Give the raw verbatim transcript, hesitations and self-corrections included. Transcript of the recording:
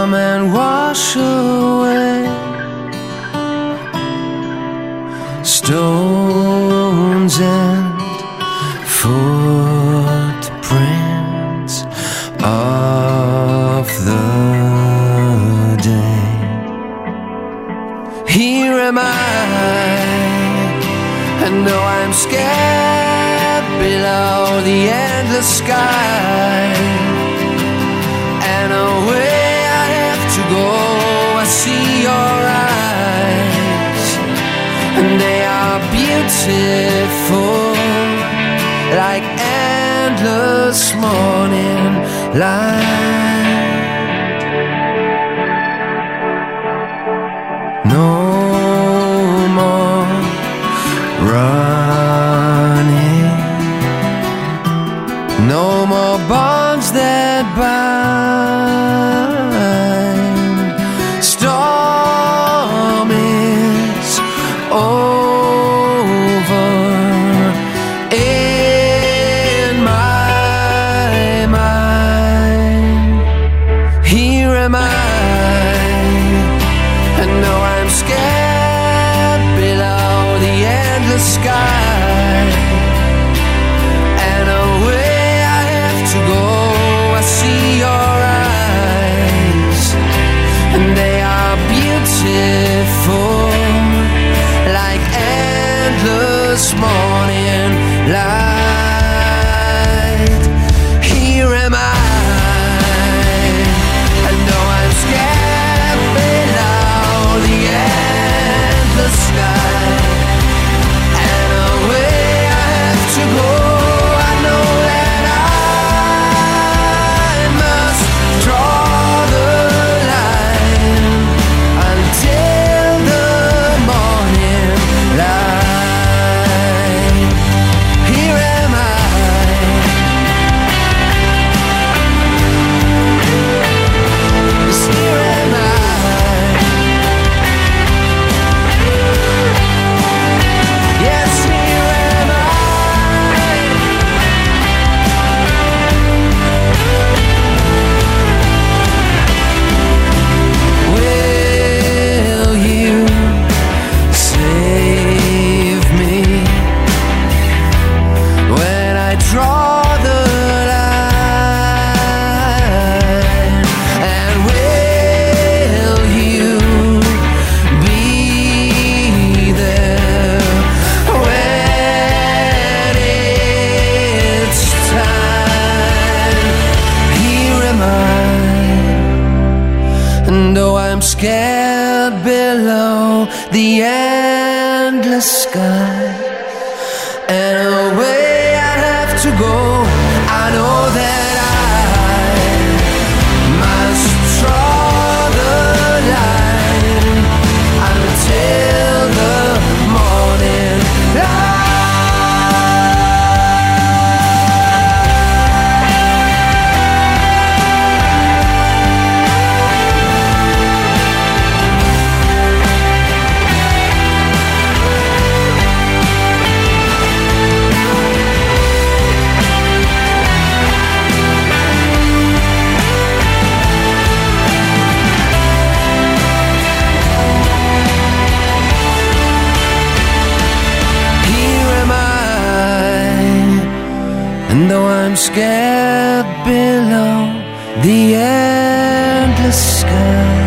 come and wash away stones and footprints of the day. Here am I, and though I'm scared below the endless sky, and away I have to go, I see your eyes, and they are beautiful, like endless morning light. No more running, no more bonds that bind. Storm is over in my mind. Here am I, and though I'm scared below the endless sky, and away I have to go, I see your eyes, and they are beautiful, like endless morning light. Here am I, and though I'm scared below the endless sky, and away I have to go, I know that I must draw the line until the morning light. Here am I, yes, here am I. Yes, here am I. Will you save me when I draw the line? And will you be there when it's time? Here am I, and though I'm scared below the endless sky, and away I have to go, I know that I must draw the line until the morning light. Here am I, and though I'm scared below the endless sky,